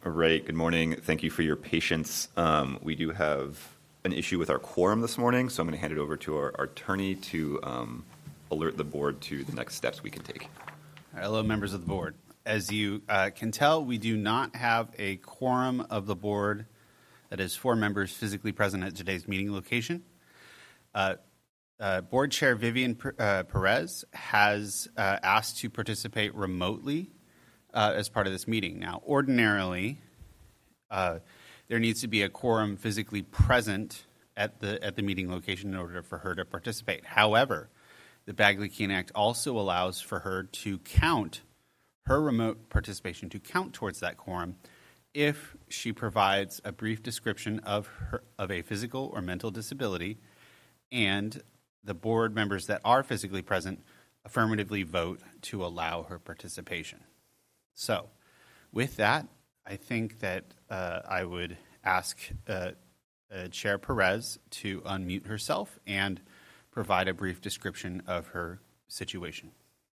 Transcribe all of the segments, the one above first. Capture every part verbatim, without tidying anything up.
All right, good morning. Thank you for your patience. Um, we do have an issue with our quorum this morning, so I'm going to hand it over to our, our attorney to um, alert the board to the next steps we can take. Hello, members of the board. As you uh, can tell, we do not have a quorum of the board that is four members physically present at today's meeting location. Uh, uh, Board Chair Vivian uh, Perez has uh, asked to participate remotely uh, as part of this meeting. Now, ordinarily, uh, there needs to be a quorum physically present at the at the meeting location in order for her to participate. However, the Bagley-Keene Act also allows for her to count her remote participation to count towards that quorum if she provides a brief description of her of a physical or mental disability, and the board members that are physically present affirmatively vote to allow her participation. So, with that, I think that uh, I would ask uh, uh, Chair Perez to unmute herself and provide a brief description of her situation.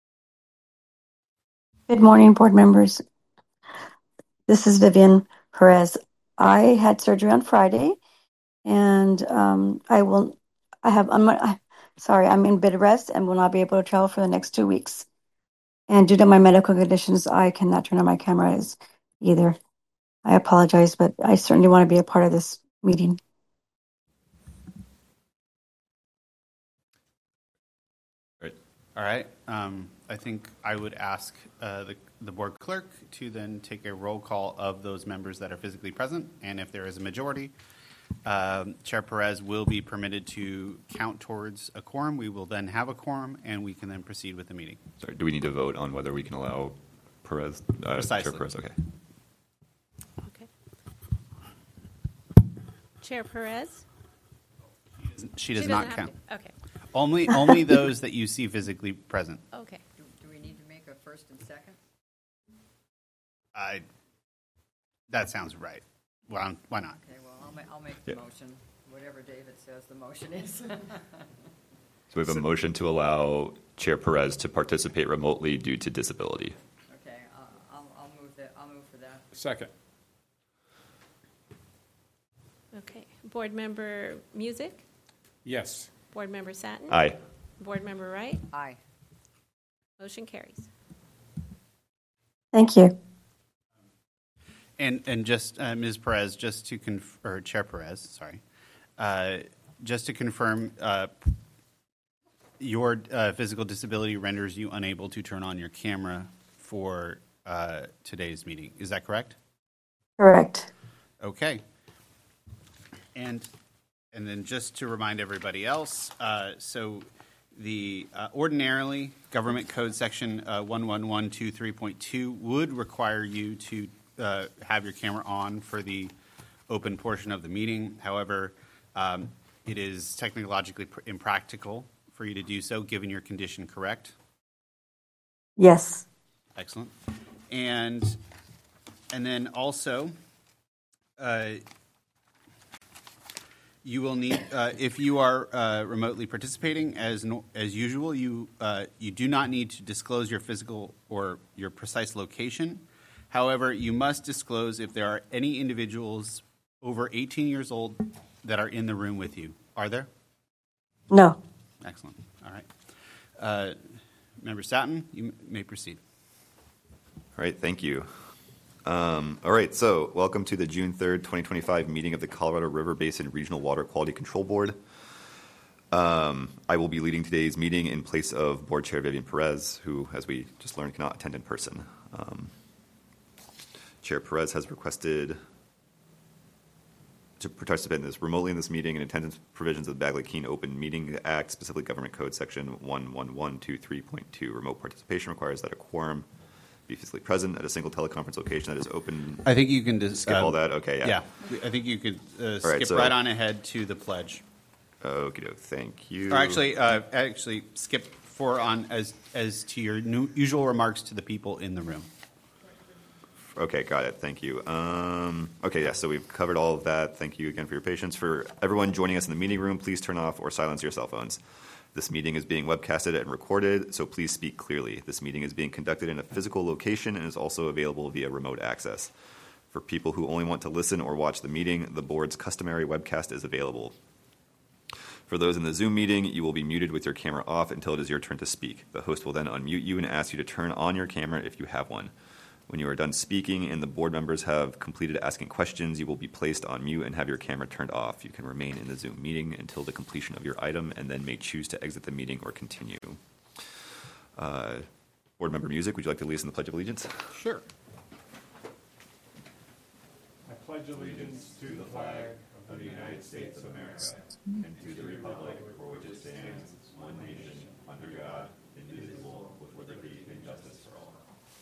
Good morning, board members. This is Vivian Perez. I had surgery on Friday, and um, I will. I have. I'm I, sorry. I'm in bed rest and will not be able to travel for the next two weeks. And due to my medical conditions, I cannot turn on my cameras either. I apologize, but I certainly want to be a part of this meeting. Right. All right. Um, I think I would ask uh, the, the board clerk to then take a roll call of those members that are physically present, and if there is a majority, um, Chair Perez will be permitted to count towards a quorum. We will then have a quorum, and we can then proceed with the meeting. Sorry, do we need to vote on whether we can allow Perez? Uh, Precisely. Chair Perez, okay. Okay. Chair Perez? She does She not doesn't count. have to. Okay. Only, only those that you see physically present. Okay. Do, do we need to make a first and second? I. That sounds right. Well, why not? Okay, well, I'll, ma- I'll make the Yeah. motion, whatever David says the motion is. So we have a motion to allow Chair Perez to participate remotely due to disability. Okay, uh, I'll, I'll move that, I'll move for that. Second. Okay. Board Member Music? Yes. Board Member Satin? Aye. Board Member Wright? Aye. Motion carries. Thank you. And and just uh, Miz Perez, just to conf- or Chair Perez, sorry, uh, just to confirm, uh, your uh, physical disability renders you unable to turn on your camera for uh, today's meeting. Is that correct? Correct. Okay. And and then just to remind everybody else, uh, so the uh, ordinarily Government Code Section uh, one one one two three point two would require you to uh, have your camera on for the open portion of the meeting. However, um, it is technologically pr- impractical for you to do so, given your condition, correct? Yes. Excellent. And and then also, uh, you will need, uh, if you are uh, remotely participating as no, as usual, you uh, you do not need to disclose your physical or your precise location. However, you must disclose if there are any individuals over eighteen years old that are in the room with you. Are there? No. Excellent. All right. Uh, Member Satin, you m- may proceed. All right, thank you. Um, all right, so welcome to the June third, twenty twenty-five meeting of the Colorado River Basin Regional Water Quality Control Board. Um, I will be leading today's meeting in place of Board Chair Vivian Perez, who, as we just learned, cannot attend in person. Um, Chair Perez has requested to participate in this remotely in this meeting in attendance provisions of the Bagley-Keene Open Meeting Act, specifically Government Code Section one one one two three point two. Remote participation requires that a quorum be physically present at a single teleconference location that is open. I think you can dis- skip uh, all that. Okay, yeah. Yeah, I think you could uh, skip right, so- right on ahead to the pledge. Okie doke. Thank you. Or actually, uh, actually skip for on as as to your new, usual remarks to the people in the room. Okay, got it. Thank you. Um, okay, yeah, so we've covered all of that. Thank you again for your patience. For everyone joining us in the meeting room, please turn off or silence your cell phones. This meeting is being webcasted and recorded, so please speak clearly. This meeting is being conducted in a physical location and is also available via remote access. For people who only want to listen or watch the meeting, the board's customary webcast is available. For those in the Zoom meeting, you will be muted with your camera off until it is your turn to speak. The host will then unmute you and ask you to turn on your camera if you have one. When you are done speaking and the board members have completed asking questions, you will be placed on mute and have your camera turned off. You can remain in the Zoom meeting until the completion of your item and then may choose to exit the meeting or continue. Uh, board member Music, would you like to lead us in the Pledge of Allegiance? Sure. I pledge allegiance to the flag of the United States of America and to the republic for which it stands, one nation, under God, indivisible, with liberty and justice for all.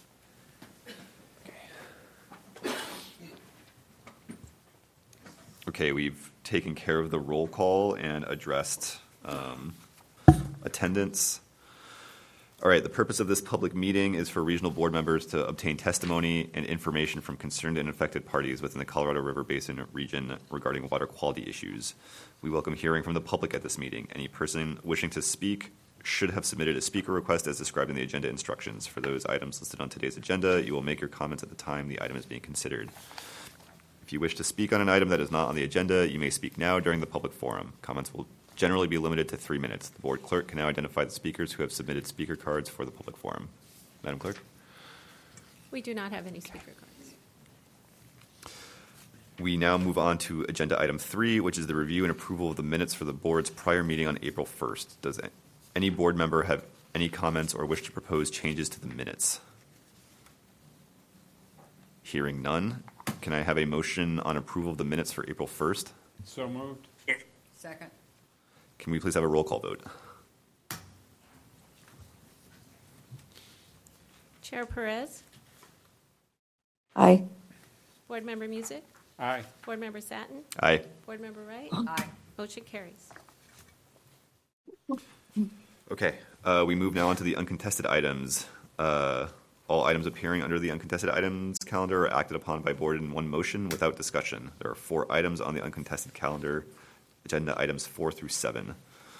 Okay, we've taken care of the roll call and addressed um, attendance. All right, the purpose of this public meeting is for regional board members to obtain testimony and information from concerned and affected parties within the Colorado River Basin region regarding water quality issues. We welcome hearing from the public at this meeting. Any person wishing to speak should have submitted a speaker request as described in the agenda instructions. For those items listed on today's agenda, you will make your comments at the time the item is being considered. If you wish to speak on an item that is not on the agenda, you may speak now during the public forum. Comments will generally be limited to three minutes. The board clerk can now identify the speakers who have submitted speaker cards for the public forum. Madam Clerk? We do not have any speaker cards. We now move on to agenda item three, which is the review and approval of the minutes for the board's prior meeting on April first. Does any board member have any comments or wish to propose changes to the minutes? Hearing none, can I have a motion on approval of the minutes for April first? So moved. Second. Can we please have a roll call vote? Chair Perez, Aye. Board Member Music, Aye. Board Member Satin, Aye. Board Member Wright, Aye. motion carries. Okay, uh, we move now on to the uncontested items. Uh, all items appearing under the uncontested items calendar are acted upon by board in one motion without discussion. There are four items on the uncontested calendar, agenda items four through seven.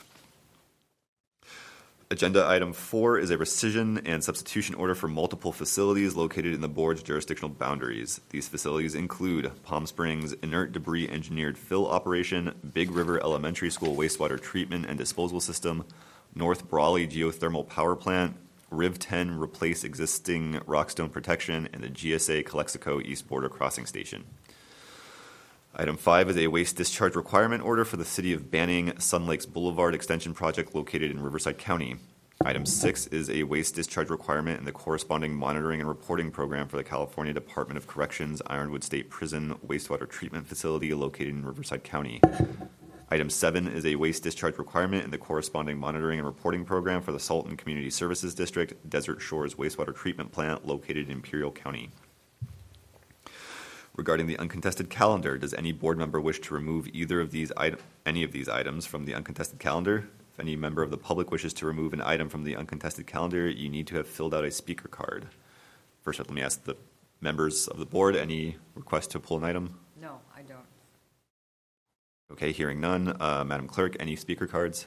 Agenda item four is a rescission and substitution order for multiple facilities located in the board's jurisdictional boundaries. These facilities include Palm Springs Inert Debris Engineered Fill Operation, Big River Elementary School Wastewater Treatment and Disposal System, North Brawley Geothermal Power Plant, Riv ten Replace Existing Rockstone Protection, and the G S A Calexico East Border Crossing Station. Item five is a waste discharge requirement order for the City of Banning Sun Lakes Boulevard Extension Project located in Riverside County. Item six is a waste discharge requirement and the corresponding monitoring and reporting program for the California Department of Corrections Ironwood State Prison Wastewater Treatment Facility located in Riverside County. Item seven is a waste discharge requirement and the corresponding monitoring and reporting program for the Salton Community Services District Desert Shores Wastewater Treatment Plant located in Imperial County. Regarding the uncontested calendar, does any board member wish to remove either of these item, any of these items from the uncontested calendar? If any member of the public wishes to remove an item from the uncontested calendar, you need to have filled out a speaker card. First, let me ask the members of the board, any request to pull an item? No, I don't. Okay, hearing none. Uh, Madam Clerk, any speaker cards?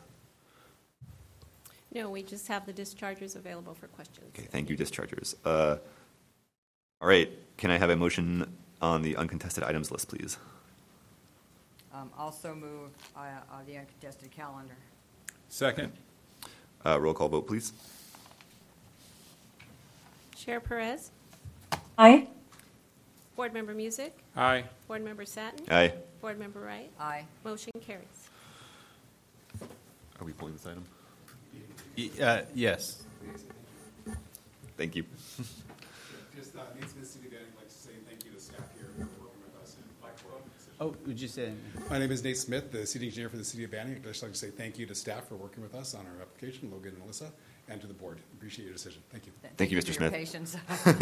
No, we just have the dischargers available for questions. Okay, thank you, dischargers. Uh, all right, can I have a motion on the uncontested items list, please? Um, also move uh, uh, the uncontested calendar. Second. Uh, roll call vote, please. Chair Perez, Aye. Board Member Music, Aye. Board Member Satin, Aye. Board Member Wright, Aye. motion carries. Are we pulling this item? Y- uh, Yes. Thank you. Just uh, needs to City Banning, like to say thank you to staff here for working with us. And like, Oh, would you say? my name is Nate Smith, the city engineer for the City of Banning. I'd just like to say thank you to staff for working with us on our application, Logan and Alyssa, and to the board. Appreciate your decision. Thank you. Thank you, Mister for your Smith. patience.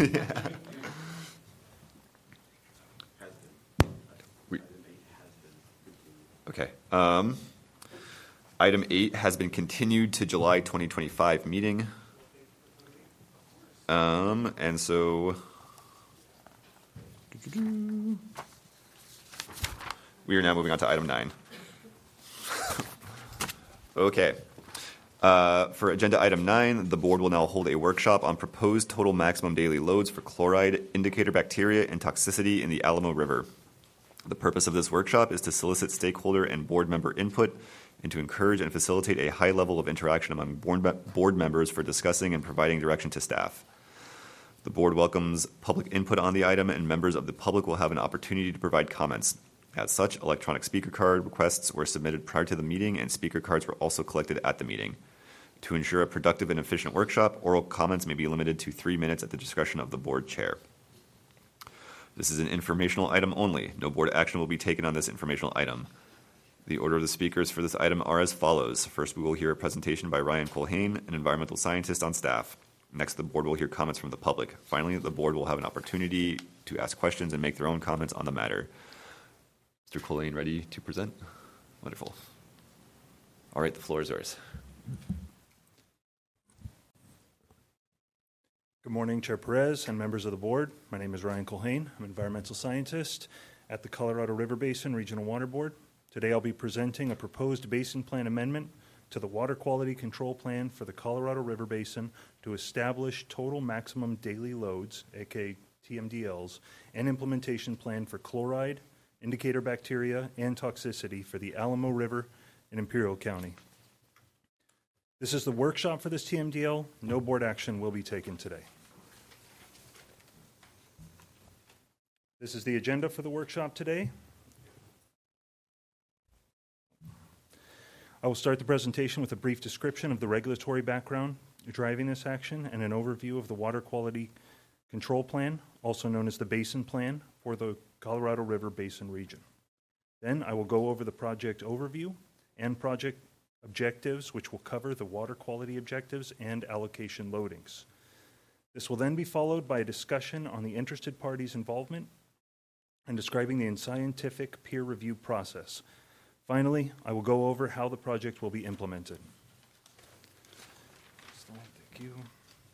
We- Okay. Um, item eight has been continued to July twenty twenty-five meeting. Um, and so we are now moving on to item nine. Okay. Uh, for agenda item nine, the board will now hold a workshop on proposed total maximum daily loads for chloride, indicator bacteria, and toxicity in the Alamo River. The purpose of this workshop is to solicit stakeholder and board member input and to encourage and facilitate a high level of interaction among board, me- board members for discussing and providing direction to staff. The board welcomes public input on the item, and members of the public will have an opportunity to provide comments. As such, electronic speaker card requests were submitted prior to the meeting, and speaker cards were also collected at the meeting. To ensure a productive and efficient workshop, oral comments may be limited to three minutes at the discretion of the board chair. This is an informational item only. No board action will be taken on this informational item. The order of the speakers for this item are as follows. First, we will hear a presentation by Ryan Colhane, an environmental scientist on staff. Next, the board will hear comments from the public. Finally, the board will have an opportunity to ask questions and make their own comments on the matter. Mister Colhane, ready to present? Wonderful. All right, the floor is yours. Good morning, Chair Perez and members of the board. My name is Ryan Colhane. I'm an environmental scientist at the Colorado River Basin Regional Water Board. Today I'll be presenting a proposed basin plan amendment to the Water Quality Control Plan for the Colorado River Basin to establish total maximum daily loads, aka T M D Ls, and implementation plan for chloride, indicator bacteria, and toxicity for the Alamo River in Imperial County. This is the workshop for this T M D L. No board action will be taken today. This is the agenda for the workshop today. I will start the presentation with a brief description of the regulatory background driving this action and an overview of the Water Quality Control Plan, also known as the Basin Plan for the Colorado River Basin region. Then I will go over the project overview and project objectives, which will cover the water quality objectives and allocation loadings. This will then be followed by a discussion on the interested parties' involvement and describing the scientific peer review process. Finally, I will go over how the project will be implemented. Thank you.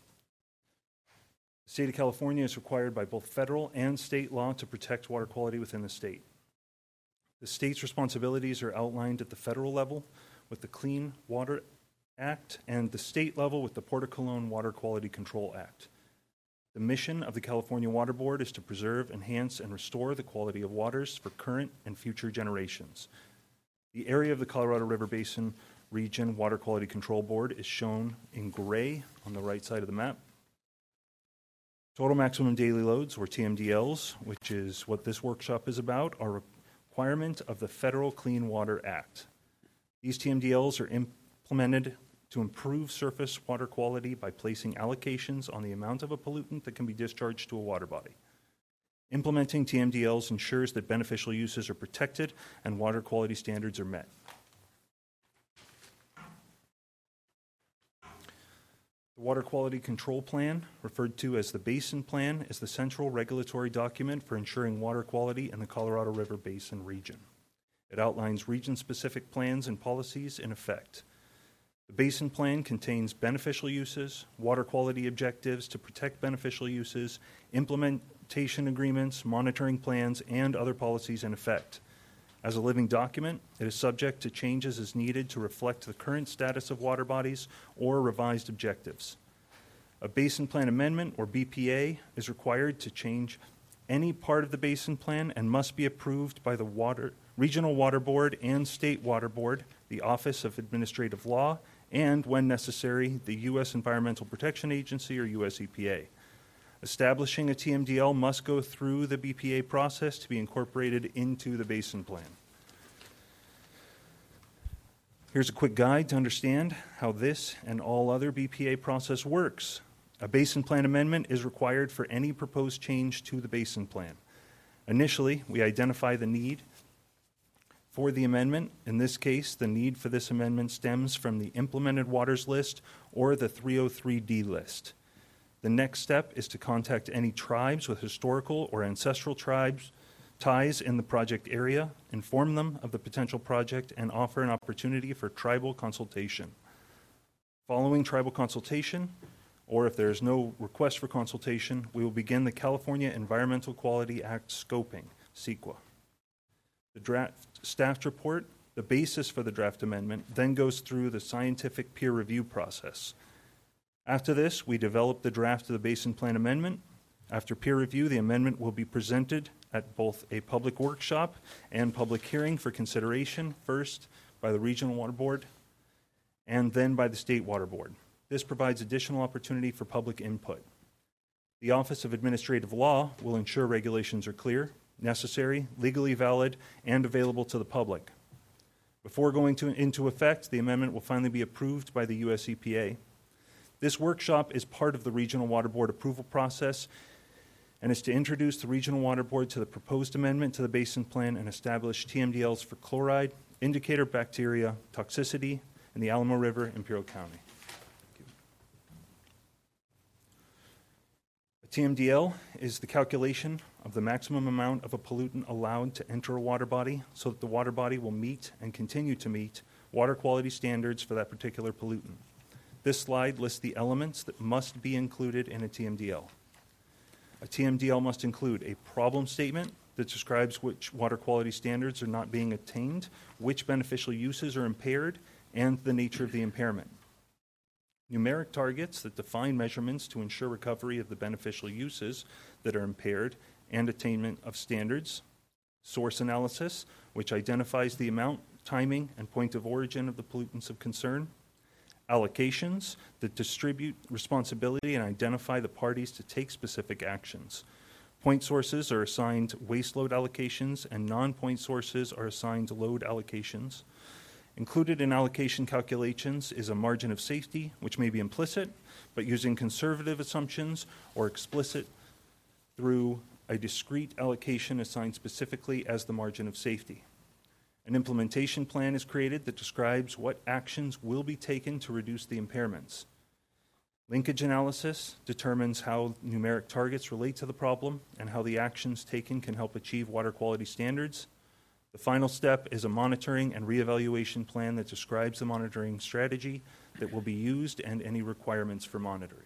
The state of California is required by both federal and state law to protect water quality within the state. The state's responsibilities are outlined at the federal level with the Clean Water Act and the state level with the Port of Cologne Water Quality Control Act. The mission of the California Water Board is to preserve, enhance, and restore the quality of waters for current and future generations. The area of the Colorado River Basin Region Water Quality Control Board is shown in gray on the right side of the map. Total maximum daily loads, or T M D Ls, which is what this workshop is about, are a requirement of the Federal Clean Water Act. These T M D Ls are implemented to improve surface water quality by placing allocations on the amount of a pollutant that can be discharged to a water body. Implementing T M D Ls ensures that beneficial uses are protected and water quality standards are met. The Water Quality Control Plan, referred to as the Basin Plan, is the central regulatory document for ensuring water quality in the Colorado River Basin region. It outlines region-specific plans and policies in effect. The Basin Plan contains beneficial uses, water quality objectives to protect beneficial uses, implementation agreements, monitoring plans, and other policies in effect. As a living document, it is subject to changes as needed to reflect the current status of water bodies or revised objectives. A Basin Plan Amendment, or B P A, is required to change any part of the Basin Plan and must be approved by the Water, Regional Water Board and State Water Board, the Office of Administrative Law, and, when necessary, the U S Environmental Protection Agency, or U S E P A. Establishing a T M D L must go through the B P A process to be incorporated into the Basin Plan. Here's a quick guide to understand how this and all other B P A process works. A Basin Plan amendment is required for any proposed change to the Basin Plan. Initially, we identify the need for the amendment. In this case, the need for this amendment stems from the Implemented Waters List or the three oh three D list. The next step is to contact any tribes with historical or ancestral tribes ties in the project area, inform them of the potential project, and offer an opportunity for tribal consultation. Following tribal consultation, or if there is no request for consultation, we will begin the California Environmental Quality Act scoping, C E Q A. The draft staff report The basis for the draft amendment then goes through the scientific peer review process. After this, we develop the draft of the Basin Plan Amendment. After peer review, the amendment will be presented at both a public workshop and public hearing for consideration, first by the Regional Water Board and then by the State Water Board. This provides additional opportunity for public input. The Office of Administrative Law will ensure regulations are clear, necessary, legally valid, and available to the public. Before going to, into effect, the amendment will finally be approved by the U S E P A. This workshop is part of the Regional Water Board approval process and is to introduce the Regional Water Board to the proposed amendment to the Basin Plan and establish T M D Ls for chloride, indicator bacteria, toxicity in the Alamo River, Imperial County. A T M D L is the calculation of the maximum amount of a pollutant allowed to enter a water body so that the water body will meet and continue to meet water quality standards for that particular pollutant. This slide lists the elements that must be included in a T M D L. A T M D L must include a problem statement that describes which water quality standards are not being attained, which beneficial uses are impaired, and the nature of the impairment. Numeric targets that define measurements to ensure recovery of the beneficial uses that are impaired and attainment of standards. Source analysis, which identifies the amount, timing, and point of origin of the pollutants of concern. Allocations that distribute responsibility and identify the parties to take specific actions. Point sources are assigned waste load allocations, and non-point sources are assigned load allocations. Included in allocation calculations is a margin of safety, which may be implicit, but using conservative assumptions, or explicit through a discrete allocation assigned specifically as the margin of safety. An implementation plan is created that describes what actions will be taken to reduce the impairments. Linkage analysis determines how numeric targets relate to the problem and how the actions taken can help achieve water quality standards. The final step is a monitoring and reevaluation plan that describes the monitoring strategy that will be used and any requirements for monitoring.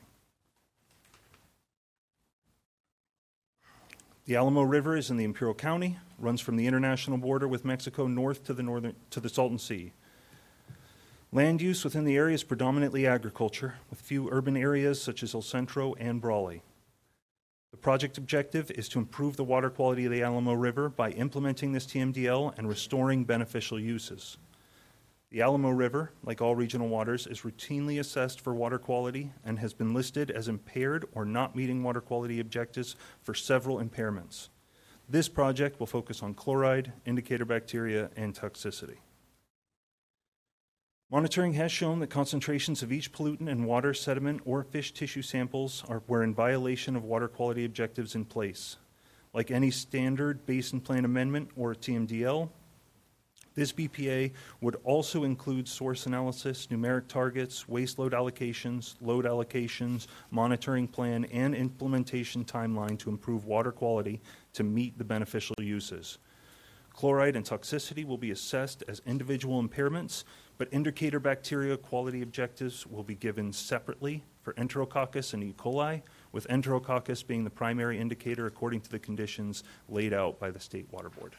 The Alamo River is in the Imperial County, runs from the international border with Mexico north to the northern to the Salton Sea. Land use within the area is predominantly agriculture, with few urban areas such as El Centro and Brawley. The project objective is to improve the water quality of the Alamo River by implementing this T M D L and restoring beneficial uses. The Alamo River, like all regional waters, is routinely assessed for water quality and has been listed as impaired or not meeting water quality objectives for several impairments. This project will focus on chloride, indicator bacteria, and toxicity. Monitoring has shown that concentrations of each pollutant in water, sediment, or fish tissue samples are, were in violation of water quality objectives in place. Like any standard Basin Plan Amendment or T M D L, this B P A would also include source analysis, numeric targets, waste load allocations, load allocations, monitoring plan, and implementation timeline to improve water quality to meet the beneficial uses. Chloride and toxicity will be assessed as individual impairments, but indicator bacteria quality objectives will be given separately for Enterococcus and E. coli, with Enterococcus being the primary indicator according to the conditions laid out by the State Water Board.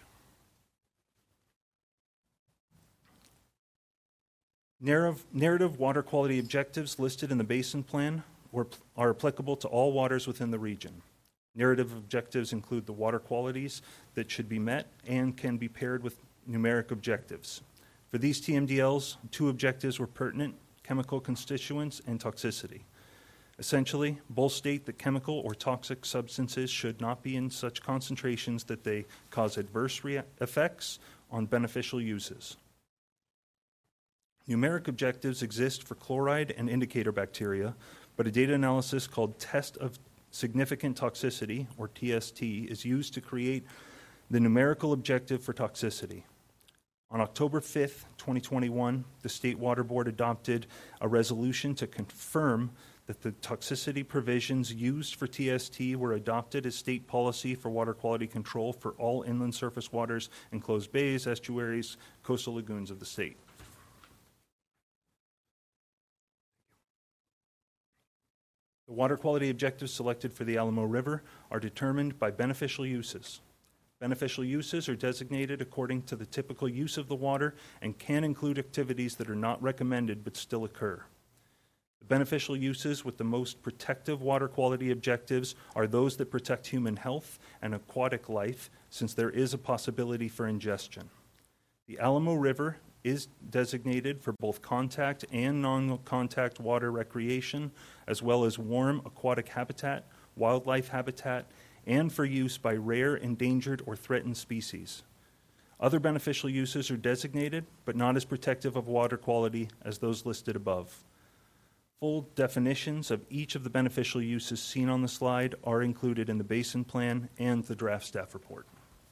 Narrative, narrative water quality objectives listed in the Basin Plan were, are applicable to all waters within the region. Narrative objectives include the water qualities that should be met and can be paired with numeric objectives. For these T M D Ls, two objectives were pertinent: chemical constituents and toxicity. Essentially, both state that chemical or toxic substances should not be in such concentrations that they cause adverse rea- effects on beneficial uses. Numeric objectives exist for chloride and indicator bacteria, but a data analysis called Test of Significant Toxicity, or T S T, is used to create the numerical objective for toxicity. On October fifth, twenty twenty-one, the State Water Board adopted a resolution to confirm that the toxicity provisions used for T S T were adopted as state policy for water quality control for all inland surface waters, enclosed bays, estuaries, coastal lagoons of the state. The water quality objectives selected for the Alamo River are determined by beneficial uses. Beneficial uses are designated according to the typical use of the water and can include activities that are not recommended but still occur. The beneficial uses with the most protective water quality objectives are those that protect human health and aquatic life, since there is a possibility for ingestion. The Alamo River is designated for both contact and non-contact water recreation, as well as warm aquatic habitat, wildlife habitat, and for use by rare, endangered, or threatened species. Other beneficial uses are designated, but not as protective of water quality as those listed above. Full definitions of each of the beneficial uses seen on the slide are included in the Basin Plan and the draft staff report.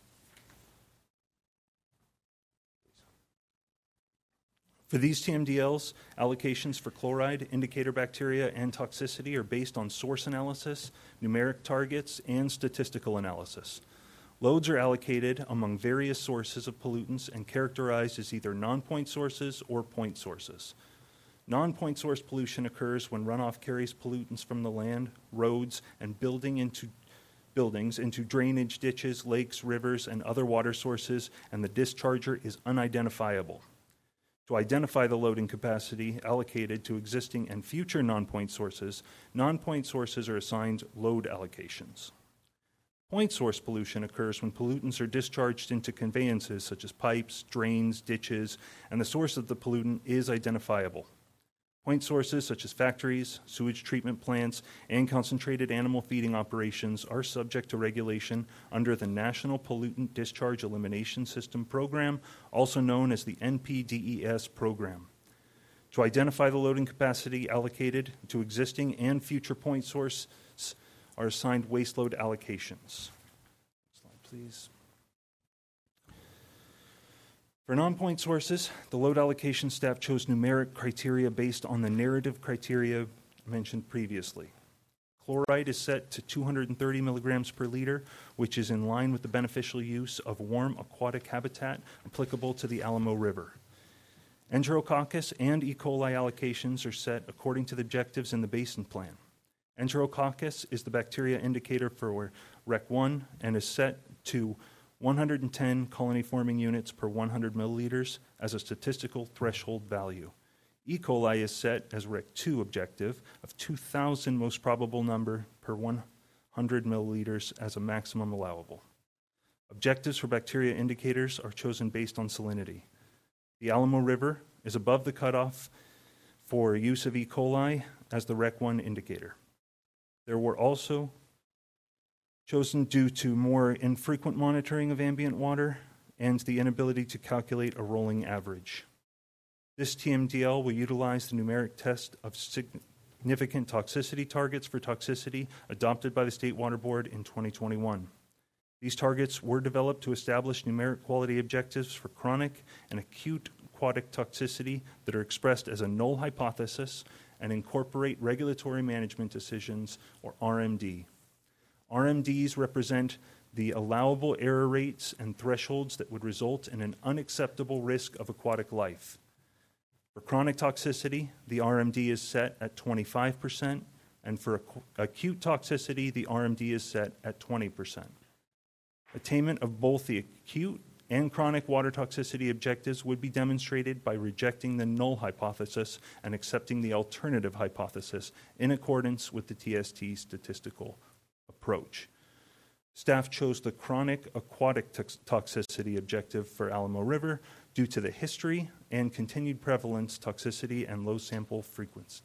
For these T M D Ls, allocations for chloride, indicator bacteria, and toxicity are based on source analysis, numeric targets, and statistical analysis. Loads are allocated among various sources of pollutants and characterized as either non-point sources or point sources. Non-point source pollution occurs when runoff carries pollutants from the land, roads, and building into buildings into drainage ditches, lakes, rivers, and other water sources, and the discharger is unidentifiable. To identify the loading capacity allocated to existing and future non-point sources, non-point sources are assigned load allocations. Point source pollution occurs when pollutants are discharged into conveyances such as pipes, drains, ditches, and the source of the pollutant is identifiable. Point sources such as factories, sewage treatment plants, and concentrated animal feeding operations are subject to regulation under the National Pollutant Discharge Elimination System program, also known as the N P D E S program. To identify the loading capacity allocated to existing and future point sources are assigned waste load allocations. Slide, please. For non-point sources, the load allocation staff chose numeric criteria based on the narrative criteria mentioned previously. Chloride is set to two hundred thirty milligrams per liter, which is in line with the beneficial use of warm aquatic habitat applicable to the Alamo River. Enterococcus and E. coli allocations are set according to the objectives in the Basin Plan. Enterococcus is the bacteria indicator for R E C one and is set to one hundred ten colony-forming units per one hundred milliliters as a statistical threshold value. E. coli is set as R E C two objective of two thousand most probable number per one hundred milliliters as a maximum allowable. Objectives for bacteria indicators are chosen based on salinity. The Alamo River is above the cutoff for use of E. coli as the R E C one indicator. There were also chosen due to more infrequent monitoring of ambient water and the inability to calculate a rolling average. This T M D L will utilize the numeric test of significant toxicity targets for toxicity adopted by the State Water Board in twenty twenty-one. These targets were developed to establish numeric quality objectives for chronic and acute aquatic toxicity that are expressed as a null hypothesis and incorporate regulatory management decisions, or R M D. R M Ds represent the allowable error rates and thresholds that would result in an unacceptable risk of aquatic life. For chronic toxicity, the R M D is set at twenty-five percent, and for ac- acute toxicity, the R M D is set at twenty percent. Attainment of both the acute and chronic water toxicity objectives would be demonstrated by rejecting the null hypothesis and accepting the alternative hypothesis in accordance with the T S T statistical approach. Staff chose the chronic aquatic tox- toxicity objective for Alamo River due to the history and continued prevalence, toxicity, and low sample frequency.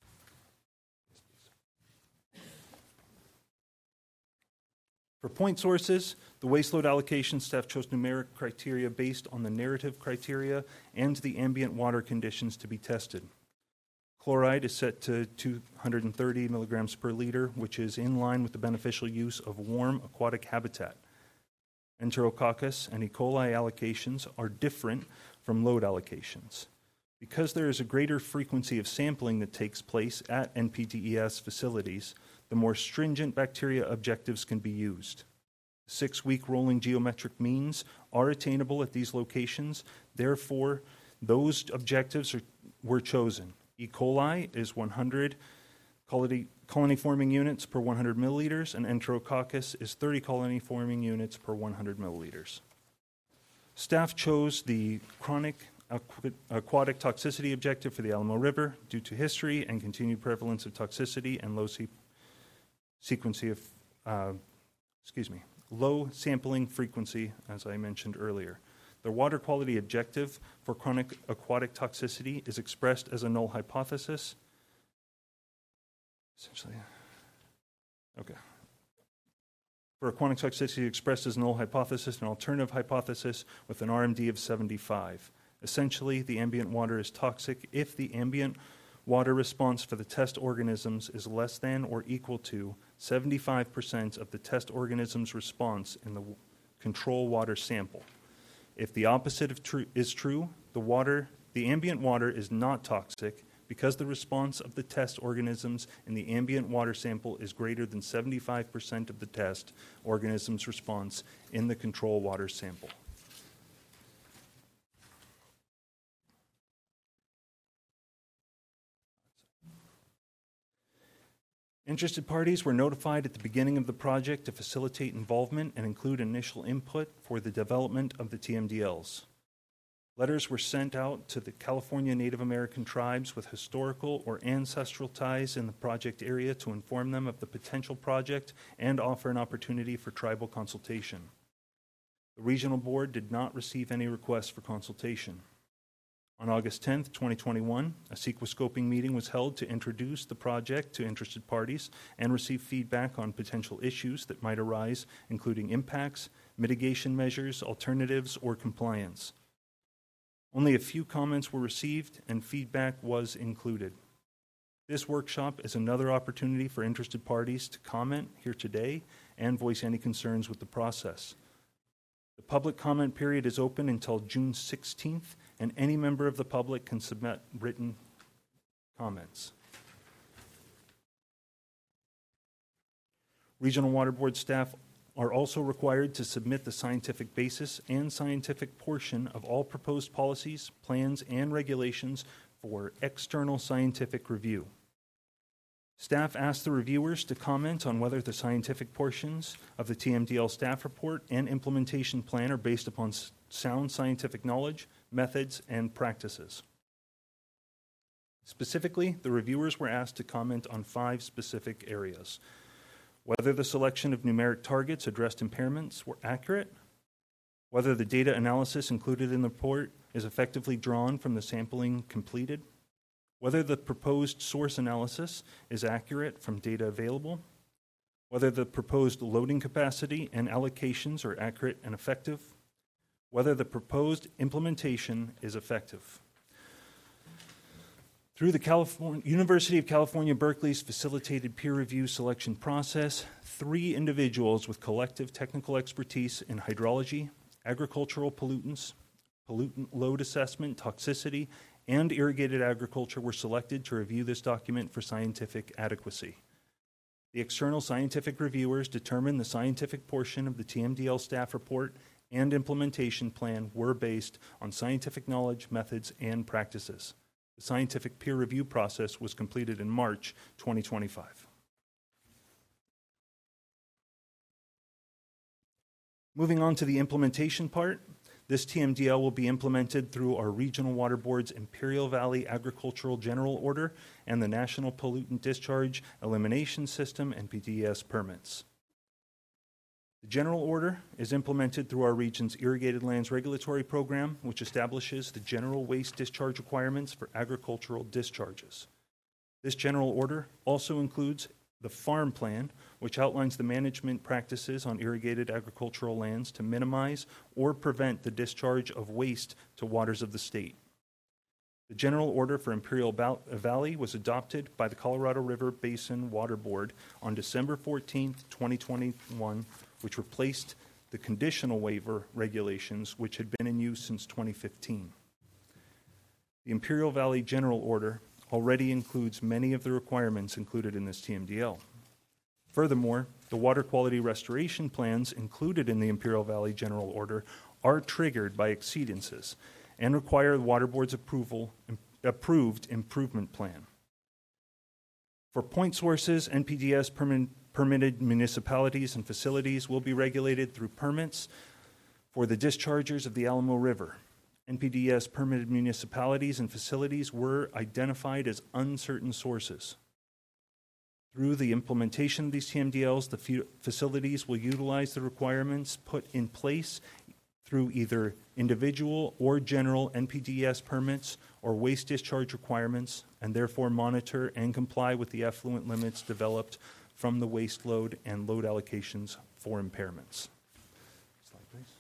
For point sources, the waste load allocation staff chose numeric criteria based on the narrative criteria and the ambient water conditions to be tested. Chloride is set to two hundred thirty milligrams per liter, which is in line with the beneficial use of warm aquatic habitat. Enterococcus and E. coli allocations are different from load allocations. Because there is a greater frequency of sampling that takes place at N P D E S facilities, the more stringent bacteria objectives can be used. Six-week rolling geometric means are attainable at these locations. Therefore, those objectives are, were chosen. E. coli is one hundred Colony, colony forming units per one hundred milliliters, and Enterococcus is thirty colony forming units per one hundred milliliters. Staff chose the chronic aqu- aquatic toxicity objective for the Alamo River due to history and continued prevalence of toxicity and low se- sequency of, uh, excuse me, low sampling frequency, as I mentioned earlier. The water quality objective for chronic aquatic toxicity is expressed as a null hypothesis. Essentially, okay. For aquatic toxicity expressed as a null hypothesis, an alternative hypothesis with an R M D of seventy-five. Essentially, the ambient water is toxic if the ambient water response for the test organisms is less than or equal to seventy-five percent of the test organism's response in the control water sample. If the opposite of tru- is true, the water, the ambient water is not toxic because the response of the test organisms in the ambient water sample is greater than seventy-five percent of the test organism's response in the control water sample. Interested parties were notified at the beginning of the project to facilitate involvement and include initial input for the development of the T M D Ls. Letters were sent out to the California Native American tribes with historical or ancestral ties in the project area to inform them of the potential project and offer an opportunity for tribal consultation. The regional board did not receive any requests for consultation. On August tenth, twenty twenty-one, a CEQA scoping meeting was held to introduce the project to interested parties and receive feedback on potential issues that might arise, including impacts, mitigation measures, alternatives, or compliance. Only a few comments were received and feedback was included. This workshop is another opportunity for interested parties to comment here today and voice any concerns with the process. The public comment period is open until June sixteenth, and any member of the public can submit written comments. Regional Water Board staff are also required to submit the scientific basis and scientific portion of all proposed policies, plans, and regulations for external scientific review. Staff asked the reviewers to comment on whether the scientific portions of the T M D L staff report and implementation plan are based upon sound scientific knowledge, methods, and practices. Specifically, the reviewers were asked to comment on five specific areas: whether the selection of numeric targets addressed impairments were accurate, whether the data analysis included in the report is effectively drawn from the sampling completed, whether the proposed source analysis is accurate from data available, whether the proposed loading capacity and allocations are accurate and effective, whether the proposed implementation is effective. Through the California, University of California, Berkeley's facilitated peer review selection process, three individuals with collective technical expertise in hydrology, agricultural pollutants, pollutant load assessment, toxicity, and irrigated agriculture were selected to review this document for scientific adequacy. The external scientific reviewers determined the scientific portion of the T M D L staff report and implementation plan were based on scientific knowledge, methods, and practices. The scientific peer review process was completed in March twenty twenty-five. Moving on to the implementation part, this T M D L will be implemented through our Regional Water Board's Imperial Valley Agricultural General Order and the National Pollutant Discharge Elimination System and P D E S permits. The General Order is implemented through our region's Irrigated Lands Regulatory Program, which establishes the general waste discharge requirements for agricultural discharges. This General Order also includes the Farm Plan, which outlines the management practices on irrigated agricultural lands to minimize or prevent the discharge of waste to waters of the state. The General Order for Imperial Valley was adopted by the Colorado River Basin Water Board on December fourteenth, twenty twenty-one, which replaced the conditional waiver regulations which had been in use since twenty fifteen. The Imperial Valley General Order already includes many of the requirements included in this T M D L. Furthermore, the water quality restoration plans included in the Imperial Valley General Order are triggered by exceedances and require the Water Board's approval, approved improvement plan. For point sources, N P D E S permin- permitted municipalities and facilities will be regulated through permits for the dischargers of the Alamo River. N P D E S permitted municipalities and facilities were identified as uncertain sources. Through the implementation of these T M D Ls, the f- facilities will utilize the requirements put in place through either individual or general N P D E S permits or waste discharge requirements, and therefore monitor and comply with the effluent limits developed from the waste load and load allocations for impairments. Slide, please.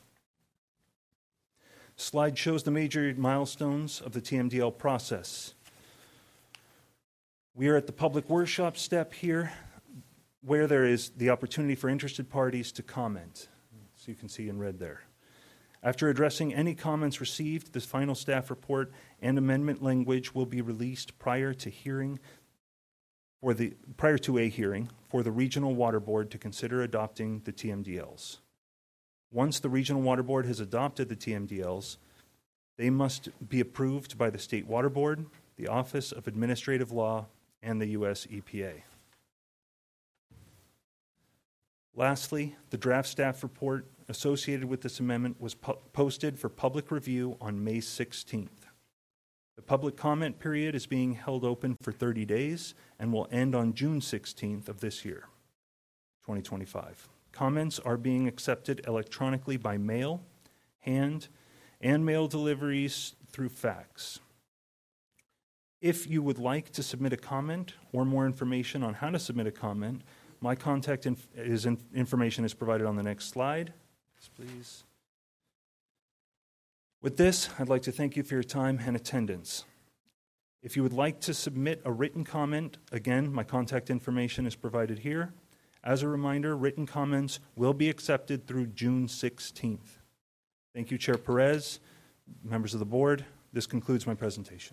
Slide shows the major milestones of the T M D L process. We are at the public workshop step here, where there is the opportunity for interested parties to comment, as you can see in red there. After addressing any comments received, the final staff report and amendment language will be released prior to hearing for the prior to a hearing for the Regional Water Board to consider adopting the T M D Ls. Once the Regional Water Board has adopted the T M D Ls, they must be approved by the State Water Board, the Office of Administrative Law, and the U S E P A. Lastly, the draft staff report associated with this amendment was po- posted for public review on May sixteenth. The public comment period is being held open for thirty days and will end on June sixteenth of this year, twenty twenty-five. Comments are being accepted electronically by mail, hand, and mail deliveries through fax. If you would like to submit a comment or more information on how to submit a comment, my contact inf- is in- information is provided on the next slide. Yes, please. With this, I'd like to thank you for your time and attendance. If you would like to submit a written comment, again, my contact information is provided here. As a reminder, written comments will be accepted through June sixteenth. Thank you, Chair Perez, members of the board. This concludes my presentation.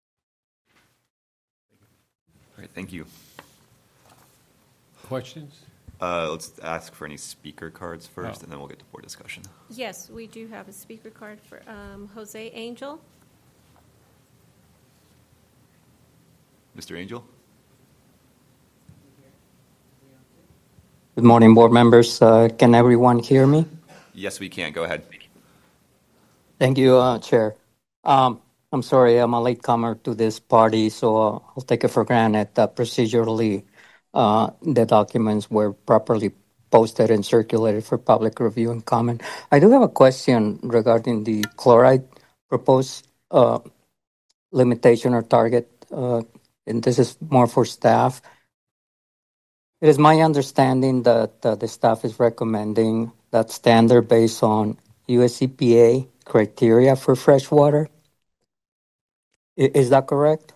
All right, thank you. Questions? Uh, let's ask for any speaker cards first, Oh. and then we'll get to board discussion. Yes, we do have a speaker card for um, Jose Angel. Mister Angel? Good morning, board members. Uh, can everyone hear me? Yes, we can. Go ahead. Thank you, uh, Chair. Um, I'm sorry, I'm a latecomer to this party, so uh, I'll take it for granted that procedurally uh, the documents were properly posted and circulated for public review and comment. I do have a question regarding the chloride proposed uh, limitation or target, uh, and this is more for staff. It is my understanding that uh, the staff is recommending that standard based on U S E P A criteria for fresh water. I- Is that correct?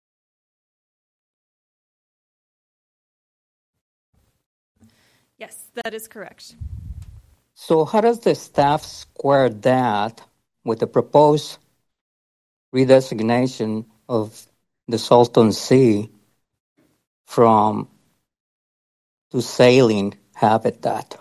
Yes, that is correct. So how does the staff square that with the proposed redesignation of the Salton Sea from to saline habitat?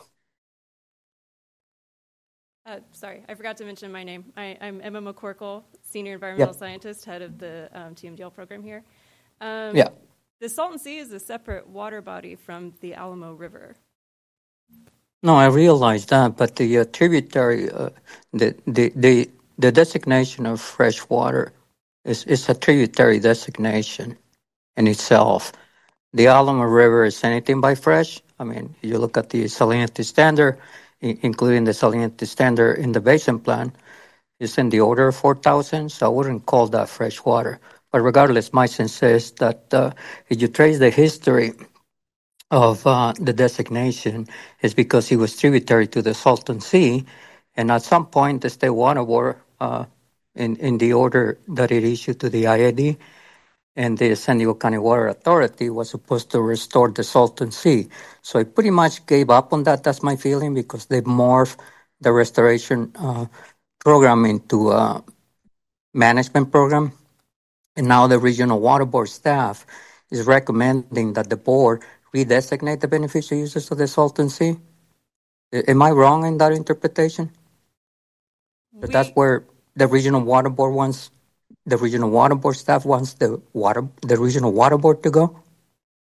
Uh, sorry, I forgot to mention my name. I, I'm Emma McCorkle, Senior Environmental Yep. Scientist, head of the um, T M D L program here. Um, Yeah. The Salton Sea is a separate water body from the Alamo River. No, I realize that, but the uh, tributary, uh, the, the the the designation of fresh water is is a tributary designation in itself. The Alamo River is anything by fresh. I mean, you look at the salinity standard, i- including the salinity standard in the basin plan, it's in the order of four thousand, so I wouldn't call that fresh water. But regardless, my sense is that uh, if you trace the history of uh, the designation, is because it was tributary to the Salton Sea, and at some point the state water board, uh, in, in the order that it issued to the I A D, and the San Diego County Water Authority was supposed to restore the Salton Sea. So I pretty much gave up on that. That's my feeling, because they morphed the restoration uh, program into a management program. And now the Regional Water Board staff is recommending that the board redesignate the beneficial uses of the Salton Sea. A- Am I wrong in that interpretation? That We- that's where the Regional Water Board wants, the Regional Water Board staff wants the water, the Regional Water Board to go?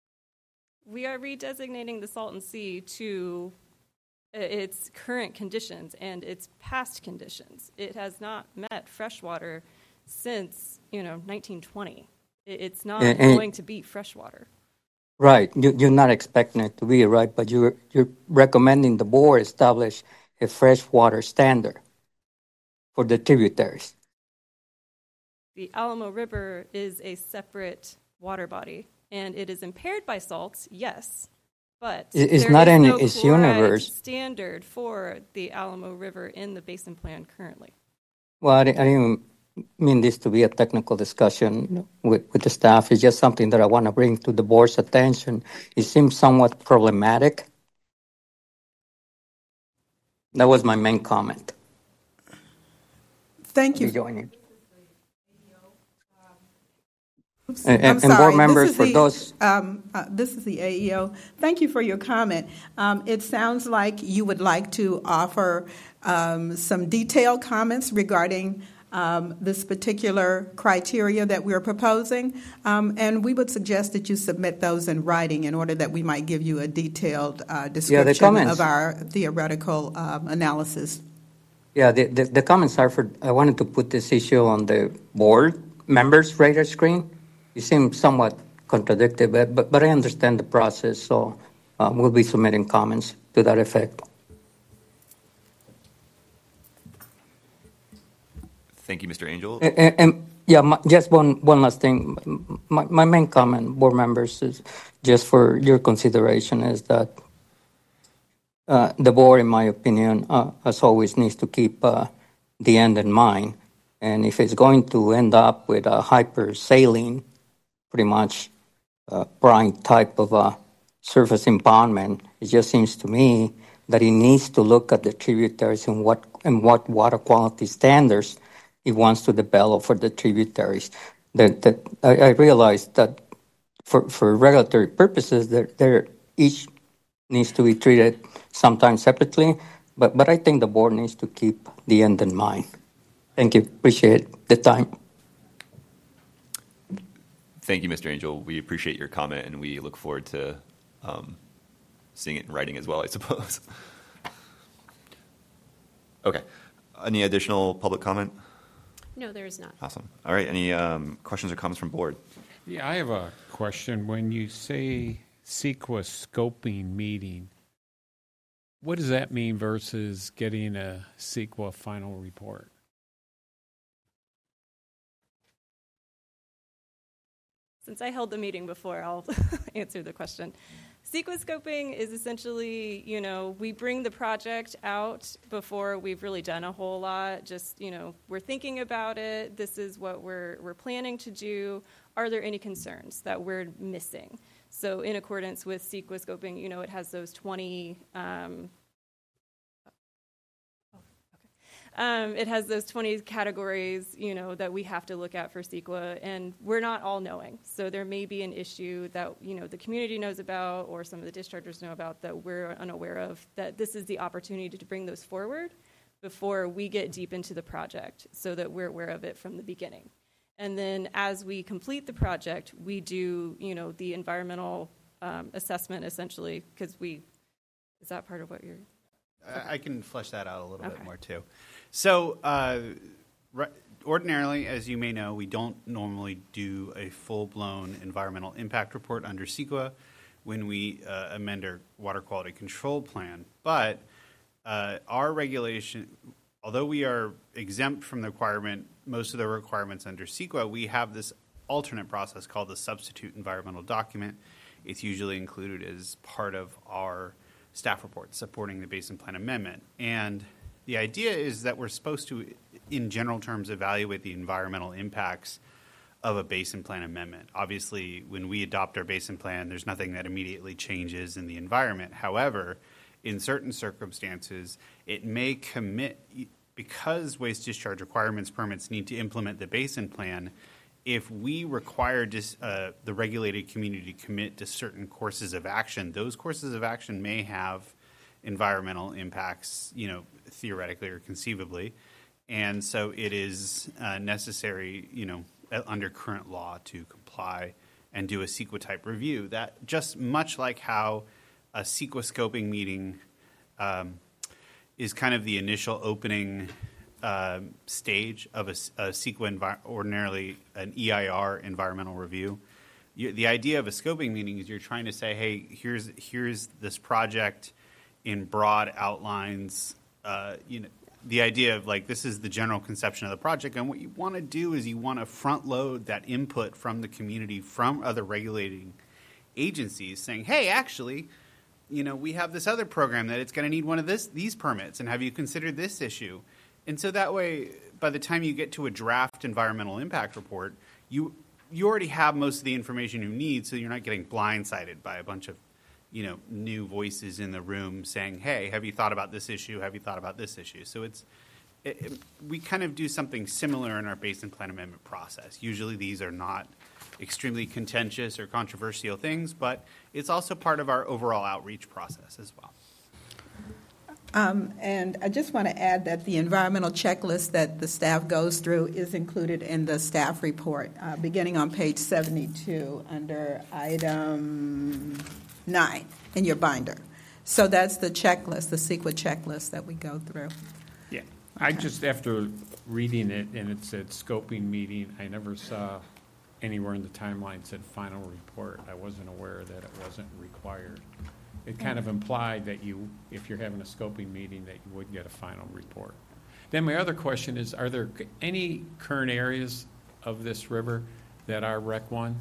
we are redesignating the Salton Sea to uh, its current conditions and its past conditions. It has not met freshwater since, you know, nineteen twenty. It, it's not And- and- going to be freshwater. Right. You, you're not expecting it to be, right? But you're, you're recommending the board establish a freshwater standard for the tributaries. The Alamo River is a separate water body, and it is impaired by salts, yes, but It- it's there not is in no its chloride universe. standard for the Alamo River in the basin plan currently. Well, I, di- I didn't mean this to be a technical discussion with, with the staff. It's just something that I want to bring to the board's attention. It seems somewhat problematic. That was my main comment. Thank you. Rejoining. Oops, And- I'm and- and board sorry. This members, is for the- those- Um, uh, this is the A E O. Thank you for your comment. Um, it sounds like you would like to offer um, some detailed comments regarding um, this particular criteria that we're proposing, um, and we would suggest that you submit those in writing in order that we might give you a detailed uh, description comments. of our theoretical um, analysis. Yeah, the, the, the comments are for, I wanted to put this issue on the board members' radar screen. You seem somewhat contradictory, but, but, but I understand the process, so uh, we'll be submitting comments to that effect. Thank you, Mister Angel. And, and, and yeah, my, just one, one last thing. My, my main comment, board members, is just for your consideration is that uh, the board, in my opinion, uh, as always, needs to keep uh, the end in mind. And if it's going to end up with a hyper saline, pretty much uh, brine type of a surface impoundment, it just seems to me that it needs to look at the tributaries and what and what water quality standards it wants to develop for the tributaries. That, that I, I realize that for, for regulatory purposes, that they're each needs to be treated sometimes separately, but, but I think the board needs to keep the end in mind. Thank you. Appreciate the time. Thank you, Mister Angel. We appreciate your comment, and we look forward to um, seeing it in writing as well, I suppose. Okay. Any additional public comment? No, there is not. Awesome. All right. Any um, questions or comments from board? Yeah, I have a question. When you say CEQA scoping meeting, what does that mean versus getting a CEQA final report? Since I held the meeting before, I'll answer the question. CEQA scoping is essentially, you know, we bring the project out before we've really done a whole lot. Just, you know, we're thinking about it. This is what we're we're planning to do. Are there any concerns that we're missing? So in accordance with CEQA scoping, you know, it has those twenty um, Um, it has those twenty categories, you know, that we have to look at for CEQA, and we're not all knowing. So there may be an issue that, you know, the community knows about or some of the dischargers know about that we're unaware of, that this is the opportunity to bring those forward before we get deep into the project so that we're aware of it from the beginning. And then as we complete the project, we do, you know, the environmental um, assessment essentially, because we, is that part of what you're... I I can flesh that out a little Okay. bit more too. So, uh, re- ordinarily, as you may know, we don't normally do a full-blown environmental impact report under CEQA when we uh, amend our water quality control plan. But uh, our regulation, although we are exempt from the requirement, most of the requirements under CEQA, we have this alternate process called the substitute environmental document. It's usually included as part of our staff report supporting the Basin Plan Amendment. And the idea is that we're supposed to, in general terms, evaluate the environmental impacts of a Basin Plan Amendment. Obviously, when we adopt our Basin Plan, there's nothing that immediately changes in the environment. However, in certain circumstances, it may commit, because waste discharge requirements permits need to implement the Basin Plan, if we require dis, uh, the regulated community to commit to certain courses of action, those courses of action may have environmental impacts, you know, theoretically or conceivably. And so it is uh, necessary, you know, under current law to comply and do a CEQA type review. That just much like how a CEQA scoping meeting um, is kind of the initial opening uh, stage of a, a CEQA, envi- ordinarily an E I R environmental review. You, the idea of a scoping meeting is you're trying to say, hey, here's here's this project in broad outlines. Uh, you know, the idea of like this is the general conception of the project, and what you want to do is you want to front load that input from the community, from other regulating agencies, saying, hey, actually, you know, we have this other program that it's going to need one of this these permits, and have you considered this issue? And so that way, by the time you get to a draft environmental impact report, you you already have most of the information you need, so you're not getting blindsided by a bunch of, you know, new voices in the room saying, hey, have you thought about this issue? Have you thought about this issue? So it's it, it, we kind of do something similar in our Basin Plan Amendment process. Usually these are not extremely contentious or controversial things, but it's also part of our overall outreach process as well. Um, and I just want to add that the environmental checklist that the staff goes through is included in the staff report, uh, beginning on page seventy-two under item nine in your binder. So that's the checklist, the CEQA checklist that we go through. Yeah. I just, after reading it and it said scoping meeting, I never saw anywhere in the timeline said final report. I wasn't aware that it wasn't required. It kind of implied that you, if you're having a scoping meeting, that you would get a final report. Then my other question is, are there any current areas of this river that are Rec one?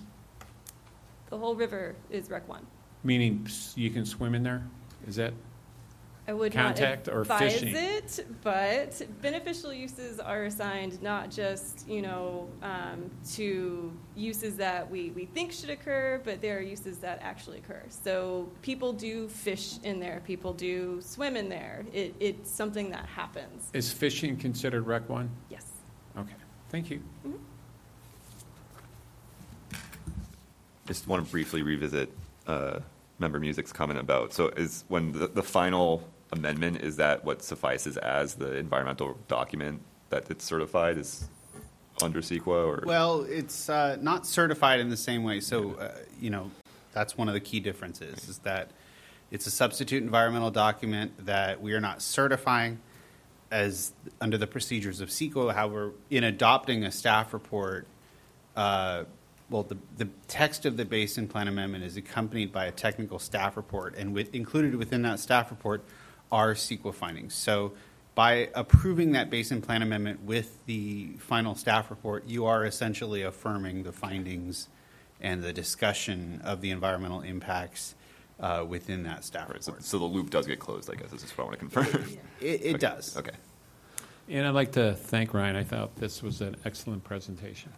The whole river is Rec one. Meaning you can swim in there? Is that I would contact not or advise fishing? it, but beneficial uses are assigned not just, you know, um, to uses that we, we think should occur, but there are uses that actually occur. So people do fish in there. People do swim in there. It, it's something that happens. Is fishing considered Rec one? Yes. Okay. Thank you. Mm-hmm. Just want to briefly revisit uh, Member Music's comment about, so is when the, the final amendment, is that what suffices as the environmental document that it's certified is under CEQA? Or? Well, it's uh, not certified in the same way. So, uh, you know, that's one of the key differences is that it's a substitute environmental document that we are not certifying as under the procedures of CEQA. However, in adopting a staff report, uh, well, the, the text of the Basin Plan Amendment is accompanied by a technical staff report, and with, included within that staff report are CEQA findings. So by approving that Basin Plan Amendment with the final staff report, you are essentially affirming the findings and the discussion of the environmental impacts uh, within that staff right, report. So, so the loop does get closed, I guess, is what I want to confirm. It, it okay. does. Okay. And I'd like to thank Ryan. I thought this was an excellent presentation.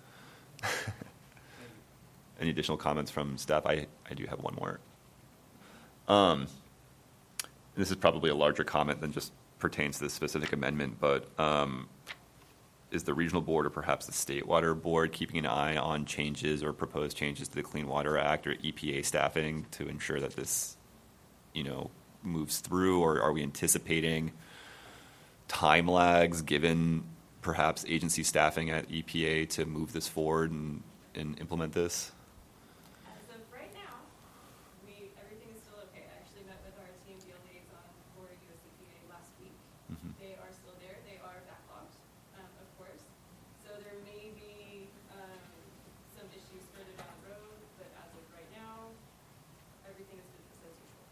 Any additional comments from staff? I, I do have one more. Um, this is probably a larger comment than just pertains to this specific amendment, but um, is the regional board or perhaps the state water board keeping an eye on changes or proposed changes to the Clean Water Act or E P A staffing to ensure that this, you know, moves through, or are we anticipating time lags given perhaps agency staffing at E P A to move this forward and, and implement this? As of right now, we everything is still okay. I actually met with our T M D L liaison for U S E P A last week. Mm-hmm. They are still there. They are backlogged, um, of course. So there may be um, some issues further down the road, but as of right now, everything is business as usual.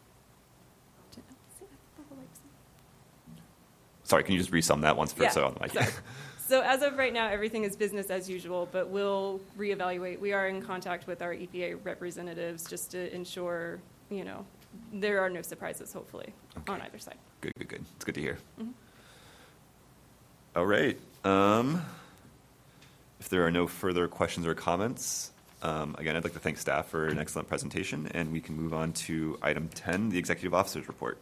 Sorry, can you just resum that once for Yeah, so on the mic? sorry. So as of right now, everything is business as usual, but we'll reevaluate. We are in contact with our E P A representatives just to ensure, you know, there are no surprises, hopefully, Okay. on either side. Good, good, good. It's good to hear. Mm-hmm. All right. Um, if there are no further questions or comments, um, again, I'd like to thank staff for an excellent presentation, and we can move on to item ten, the Executive Officer's Report.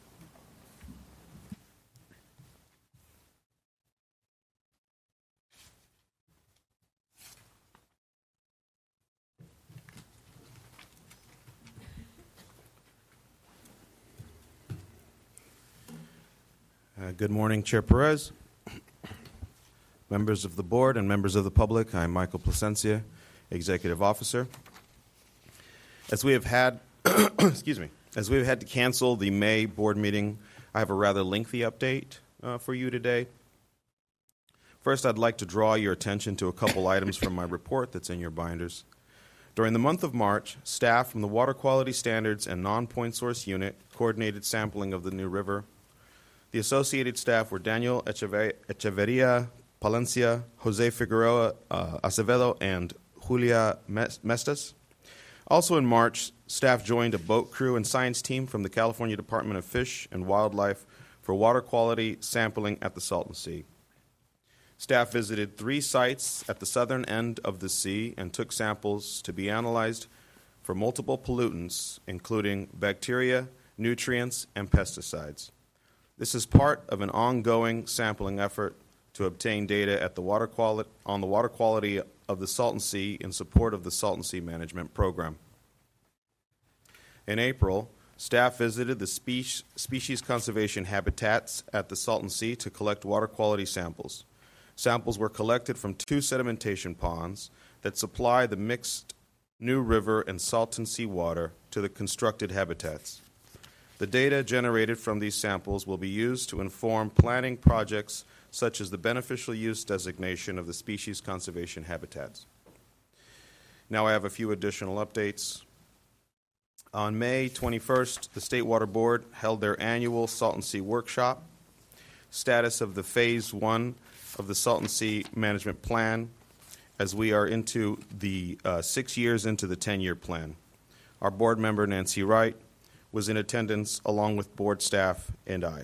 Uh, good morning, Chair Perez, members of the board, and members of the public. I'm Michael Placencia, Executive Officer. As we have had, excuse me, as we have had to cancel the May board meeting, I have a rather lengthy update uh, for you today. First, I'd like to draw your attention to a couple items from my report that's in your binders. During the month of March, staff from the Water Quality Standards and Non-Point Source Unit coordinated sampling of the New River. The associated staff were Daniel Echeve- Echeverria Palencia, Jose Figueroa uh, Acevedo, and Julia Mestas. Also in March, staff joined a boat crew and science team from the California Department of Fish and Wildlife for water quality sampling at the Salton Sea. Staff visited three sites at the southern end of the sea and took samples to be analyzed for multiple pollutants, including bacteria, nutrients, and pesticides. This is part of an ongoing sampling effort to obtain data at the water quali- on the water quality of the Salton Sea in support of the Salton Sea Management Program. In April, staff visited the spe- species conservation habitats at the Salton Sea to collect water quality samples. Samples were collected from two sedimentation ponds that supply the mixed New River and Salton Sea water to the constructed habitats. The data generated from these samples will be used to inform planning projects such as the beneficial use designation of the species conservation habitats. Now I have a few additional updates. On May twenty-first, the State Water Board held their annual Salton Sea Workshop. Status of the Phase one of the Salton Sea Management Plan as we are into the uh, six years into the ten-year plan. Our board member, Nancy Wright, was in attendance along with board staff and I.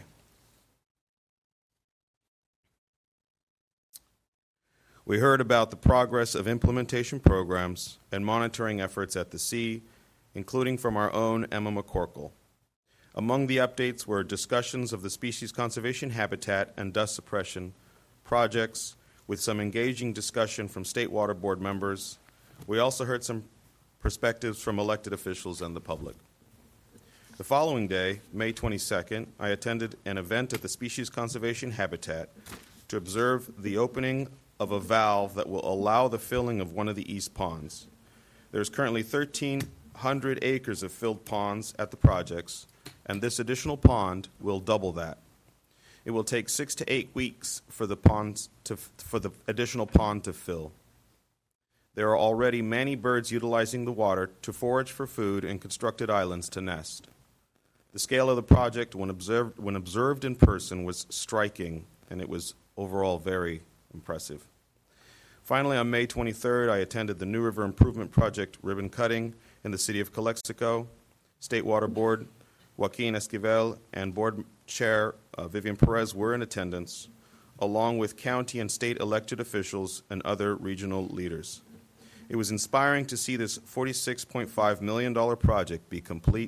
We heard about the progress of implementation programs and monitoring efforts at the sea, including from our own Emma McCorkle. Among the updates were discussions of the species conservation habitat and dust suppression projects with some engaging discussion from State Water Board members. We also heard some perspectives from elected officials and the public. The following day, May twenty-second, I attended an event at the Species Conservation Habitat to observe the opening of a valve that will allow the filling of one of the east ponds. There's currently thirteen hundred acres of filled ponds at the projects, and this additional pond will double that. It will take six to eight weeks for the ponds to for the additional pond to fill. There are already many birds utilizing the water to forage for food and constructed islands to nest. The scale of the project, when observed when observed in person, was striking, and it was overall very impressive. Finally, on May twenty-third, I attended the New River Improvement Project ribbon cutting in the city of Calexico. State Water Board, Joaquin Esquivel, and Board Chair uh, Vivian Perez were in attendance, along with county and state elected officials and other regional leaders. It was inspiring to see this forty-six point five million dollars project be complete.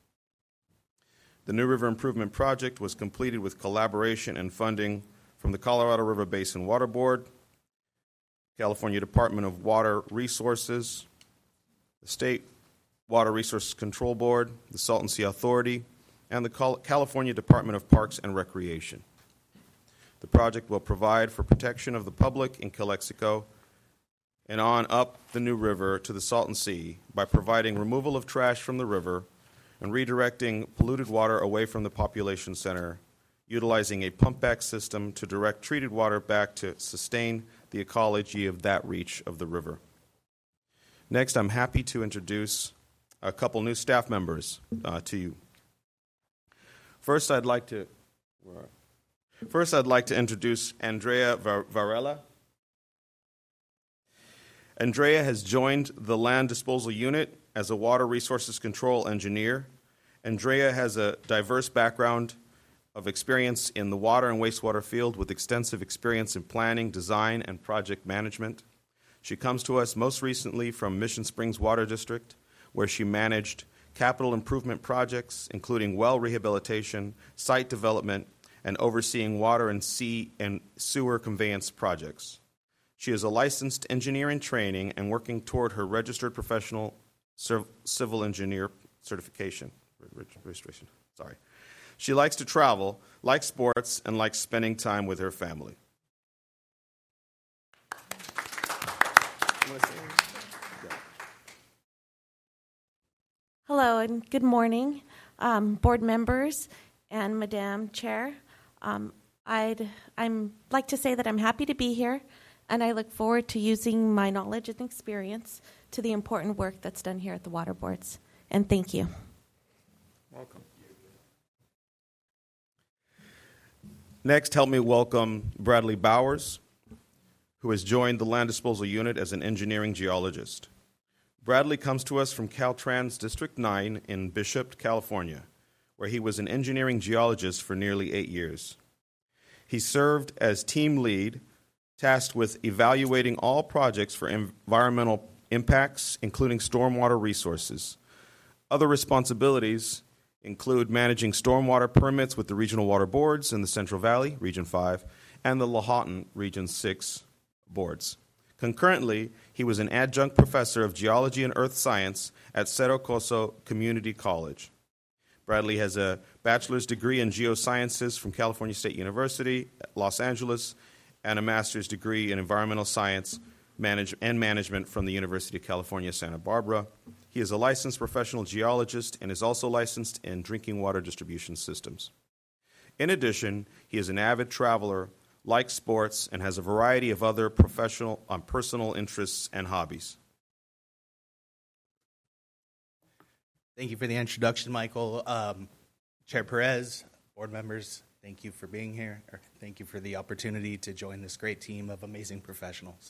The New River Improvement Project was completed with collaboration and funding from the Colorado River Basin Water Board, California Department of Water Resources, the State Water Resources Control Board, the Salton Sea Authority, and the California Department of Parks and Recreation. The project will provide for protection of the public in Calexico and on up the New River to the Salton Sea by providing removal of trash from the river and redirecting polluted water away from the population center, utilizing a pump-back system to direct treated water back to sustain the ecology of that reach of the river. Next, I'm happy to introduce a couple new staff members uh, to you. First, I'd like to first I'd like to introduce Andrea Varela. Andrea has joined the Land Disposal Unit as a Water Resources Control Engineer. Andrea has a diverse background of experience in the water and wastewater field with extensive experience in planning, design, and project management. She comes to us most recently from Mission Springs Water District, where she managed capital improvement projects, including well rehabilitation, site development, and overseeing water and sea and sewer conveyance projects. She is a licensed engineer in training and working toward her registered professional civil engineer certification. Registration. Sorry. She likes to travel, likes sports, and likes spending time with her family. Hello and good morning, um, board members and Madam Chair. Um, I'd I'm like to say that I'm happy to be here, and I look forward to using my knowledge and experience to the important work that's done here at the water boards. And thank you. Welcome. Next, help me welcome Bradley Bowers, who has joined the Land Disposal Unit as an engineering geologist. Bradley comes to us from Caltrans District nine in Bishop, California, where he was an engineering geologist for nearly eight years. He served as team lead, tasked with evaluating all projects for environmental impacts, including stormwater resources. Other responsibilities include managing stormwater permits with the regional water boards in the Central Valley, Region five, and the Lahontan, Region six boards. Concurrently, he was an adjunct professor of geology and earth science at Cerro Coso Community College. Bradley has a bachelor's degree in geosciences from California State University, Los Angeles, and a master's degree in environmental science manage- and management from the University of California, Santa Barbara. He is a licensed professional geologist and is also licensed in drinking water distribution systems. In addition, he is an avid traveler, likes sports, and has a variety of other professional and um, personal interests and hobbies. Thank you for the introduction, Michael. Um, Chair Perez, board members, thank you for being here. Or thank you for the opportunity to join this great team of amazing professionals.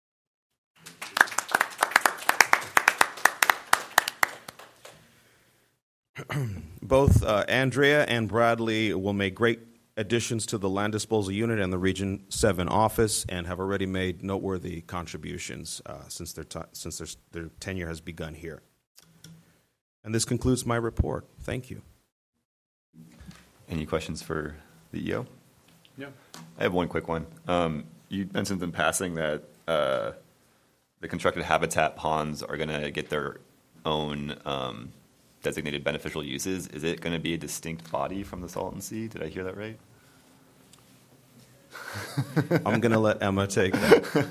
Both uh, Andrea and Bradley will make great additions to the Land Disposal Unit and the Region seven office and have already made noteworthy contributions uh, since, their, t- since their, their tenure has begun here. And this concludes my report. Thank you. Any questions for the E O? Yeah. I have one quick one. Um, you mentioned in passing that uh, the constructed habitat ponds are going to get their own um, designated beneficial uses. Is it going to be a distinct body from the Salton Sea? Did I hear that right? I'm going to let Emma take that.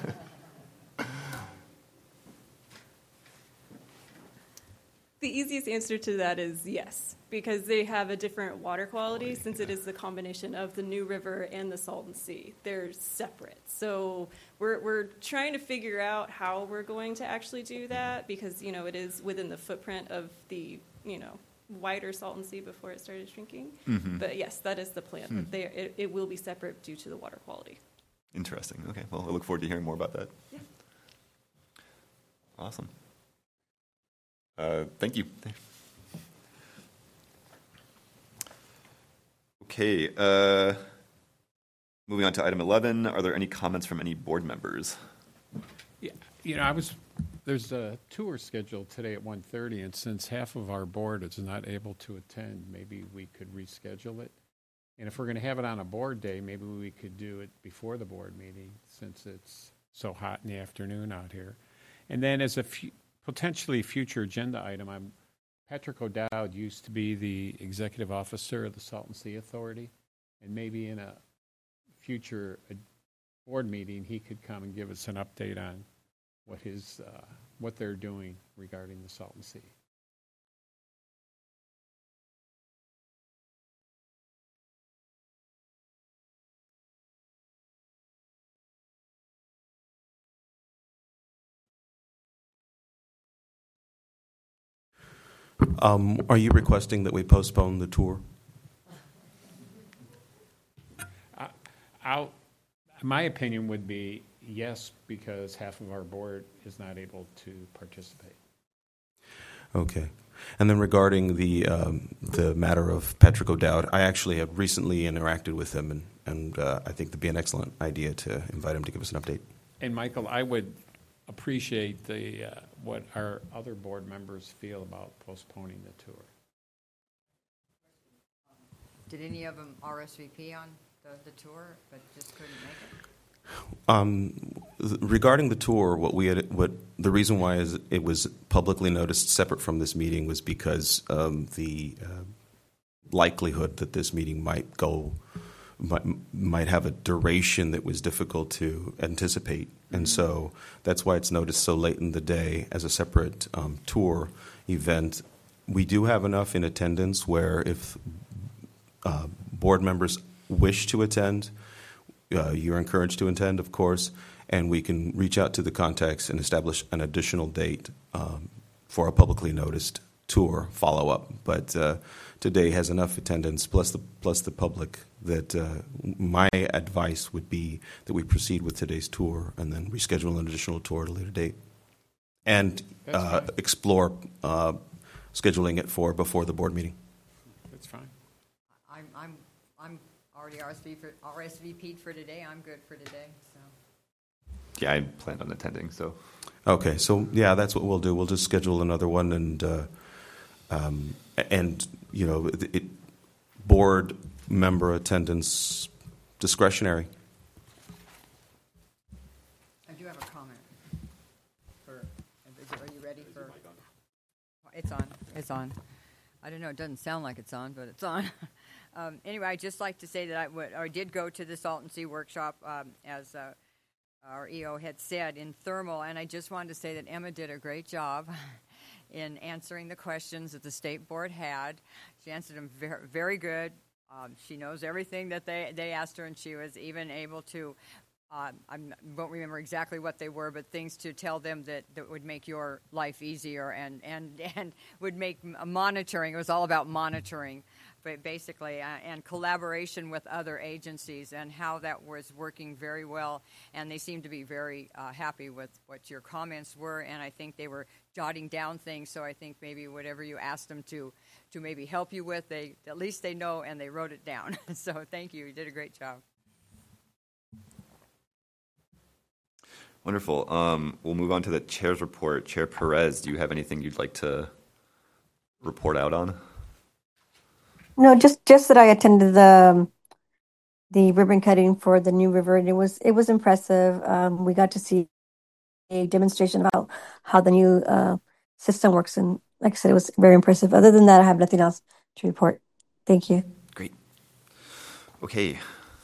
The easiest answer to that is yes, because they have a different water quality since it is the combination of the New River and the Salton Sea. They're separate. So we're we're trying to figure out how we're going to actually do that because, you know, it is within the footprint of the, you know, wider Salton Sea before it started shrinking. Mm-hmm. But yes, that is the plan. Hmm. They, it, it will be separate due to the water quality. Interesting. Okay. Well, I look forward to hearing more about that. Yeah. Awesome. Uh, thank you. Okay. Uh, moving on to item eleven. Are there any comments from any board members? Yeah, you know, I was there's a tour scheduled today at one thirty, and since half of our board is not able to attend, maybe we could reschedule it. And if we're going to have it on a board day, maybe we could do it before the board meeting since it's so hot in the afternoon out here. And then as a few potentially future agenda item, I'm, Patrick O'Dowd used to be the executive officer of the Salton Sea Authority, and maybe in a future uh, board meeting, he could come and give us an update on what his uh, what they're doing regarding the Salton Sea. Um, are you requesting that we postpone the tour? I, I'll, my opinion would be yes, because half of our board is not able to participate. Okay. And then regarding the um, the matter of Patrick O'Dowd, I actually have recently interacted with him, and, and uh, I think it'd be an excellent idea to invite him to give us an update. And Michael, I would appreciate the uh, what our other board members feel about postponing the tour. Did any of them R S V P on the, the tour, but just couldn't make it? Um, th- regarding the tour, what we had, what the reason why is it was publicly noticed separate from this meeting was because um, the uh, likelihood that this meeting might go might, might have a duration that was difficult to anticipate, mm-hmm. and so that's why it's noticed so late in the day as a separate um, tour event. we do have enough in attendance where if uh, board members wish to attend, uh, you're encouraged to attend, of course, and we can reach out to the contacts and establish an additional date um, for a publicly noticed tour follow-up. But uh, today has enough attendance, plus the plus the public, that uh, my advice would be that we proceed with today's tour and then reschedule an additional tour at a later date, and uh, explore uh, scheduling it for before the board meeting. That's fine. I'm I'm I'm already R S V for R S V P'd for today. I'm good for today. So. Yeah, I planned on attending. So. Okay, so yeah, that's what we'll do. We'll just schedule another one, and uh, um, and you know, it, it, board member attendance discretionary. I do have a comment. For, is it, are you ready for? It's on. It's on. I don't know. It doesn't sound like it's on, but it's on. um, anyway, I'd just like to say that I, would, I did go to the Salton Sea workshop um, as uh, our E O had said in thermal, and I just wanted to say that Emma did a great job in answering the questions that the state board had. She answered them very, very good. Um, she knows everything that they, they asked her, and she was even able to, uh, I won't remember exactly what they were, but things to tell them that, that would make your life easier and, and, and would make monitoring. It was all about monitoring, but basically, uh, and collaboration with other agencies and how that was working very well. And they seemed to be very uh, happy with what your comments were, and I think they were jotting down things, so I think maybe whatever you asked them to to maybe help you with, they at least they know and they wrote it down. So thank you. You did a great job. Wonderful. Um, we'll move on to the chair's report. Chair Perez, do you have anything you'd like to report out on? No, just just that I attended the the ribbon cutting for the new river, and it was it was impressive. Um, we got to see a demonstration about how the new uh, system works, and like I said, it was very impressive. Other than that, I have nothing else to report. Thank you. Great. Okay.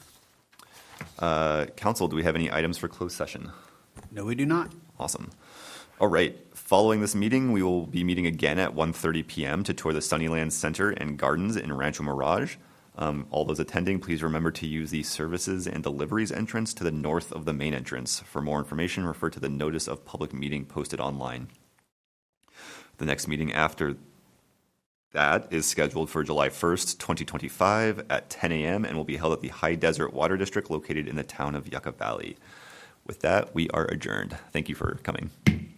Uh, Council, do we have any items for closed session? No, we do not. Awesome. All right. Following this meeting, we will be meeting again at one thirty p.m. to tour the Sunnyland Center and Gardens in Rancho Mirage. Um, all those attending, please remember to use the services and deliveries entrance to the north of the main entrance. For more information, refer to the notice of public meeting posted online. The next meeting after that is scheduled for July first, twenty twenty-five at ten a.m. and will be held at the High Desert Water District located in the town of Yucca Valley. With that, we are adjourned. Thank you for coming.